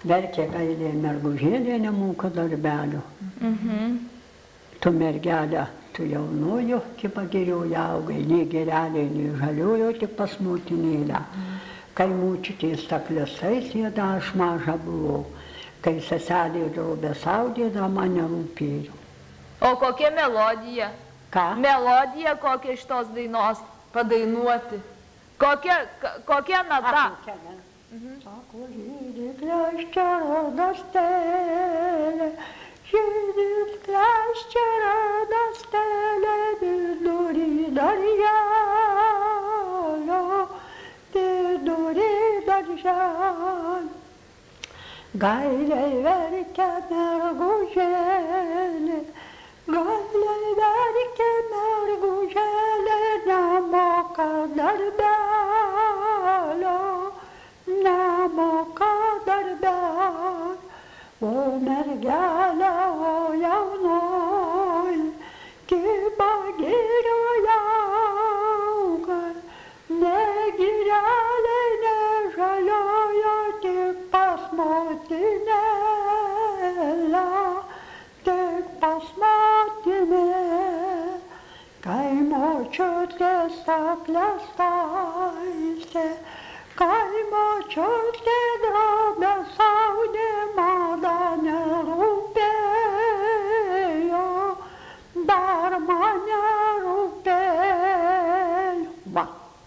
verkė gailė mergužėlė, nemoka darbelio. Tu mergelė, tu jaunojo, kaip pagirioja augai, nei gerelė, nei žaliojo, tik pas motinėlę. Kai mūčiutė staklėsai sėda, aš maža buvau. Kai seselė drobė saudėda, man nerūpėjo. O kokia melodija? Ką? Melodija kokia šitos dainos padainuoti? Kokia nata? Sako, žydį kleščia radastelė, žydis kleščia radastelė, vidury darželio, vidury darželio. Gailiai verkia mergužėlė, gailiai verkia mergužėlė, nemoka darbelio, nemoka darbelio. O mergelė, o jaunoji, kaip pagirioja augai, ne girelė, ne žaliojo, tik pas motinėlę, tik pas motinėlę. Kai močiutė staklės taisė, kai močiutė